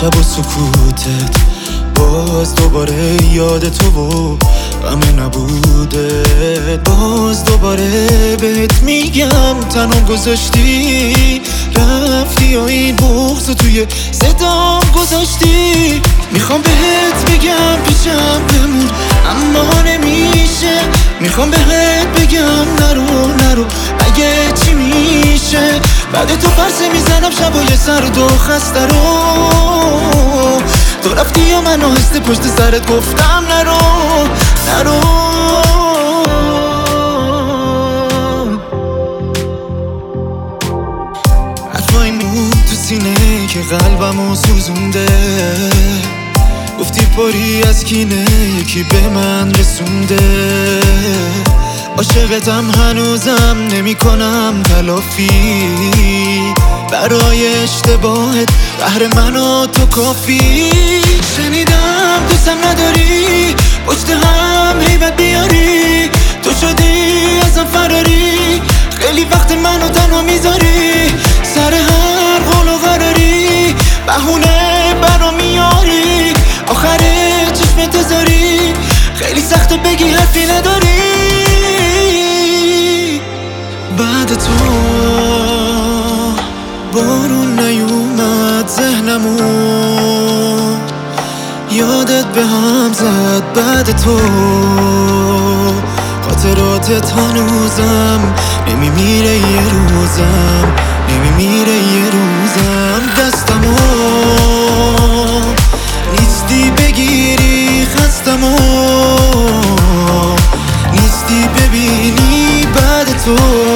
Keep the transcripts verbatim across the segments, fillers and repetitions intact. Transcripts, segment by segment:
شب و سکوتت باز دوباره یاد تو و غم نبوده. باز دوباره بهت میگم تنها گذاشتی رفتی و این بغض توی صدام گذاشتی. میخوام بهت بگم پیشم بمون اما نمیشه. میخوام بهت بگم نرو نرو اگه چی میشه. بعد تو پرسه میزنم شبای سرد و خسته رو. تو رفتی یا من آهسته پشت سرت گفتم نرو نرو. حرفای موند تو سینه که قلبمو سوزونده. گفتی پری از کینه یکی به من رسونده. عاشقتم هنوزم نمی کنم تلافی برای اشتباهت قهر من و تو کافی. شنیدم دوستم نداری پشت هم هیبت بیاری. تو شدی ازم فراری خیلی وقت منو تنها میذاری. سر هر قول و قراری بهونه برا میاری. آخر چشم تزاری خیلی سخته بگی حرفی نداری. بعد تو بارون نیومد ذهنمو یادت به هم زد. بعد تو خاطراتت هنوزم نمیمیره یه روزم نمیمیره یه روزم. دستمو نیستی بگیری خستمو نیستی ببینی. بعد تو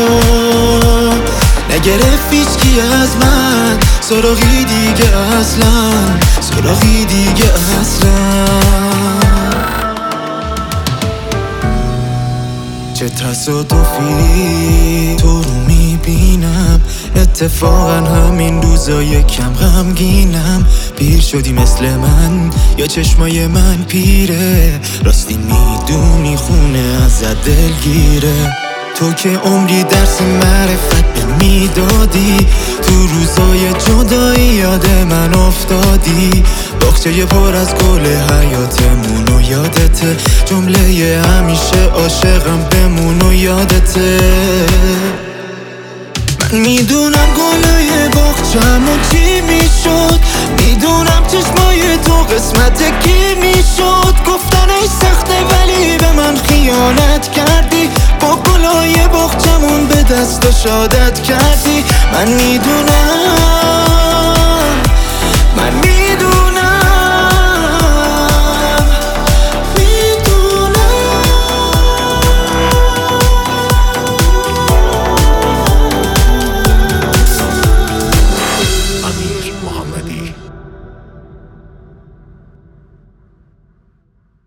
نگرفت هیچکی از من سراغی دیگه اصلا سراغی دیگه اصلا. چه تصادفی تو رو میبینم. اتفاقا همین روزا یکم غمگینم. پیر شدی مثل من یا چشمای من پیره. راستی میدونی خونه ازت دلگیره. تو که عمری درس معرفت به میدادی. تو روزای جدایی یاد من افتادی. باغچه پر از گل حیاتمون و یادته. جمله همیشه عاشقم بمون و یادته. من میدونم گلای باغچه‌مون چی میشد. میدونم چشمای تو قسمت کی میشد. گفتنش سخته ولی به من خیانت کردی. با گلای باغچه‌مون به دست و شادت کردی. من میدونم من میدونم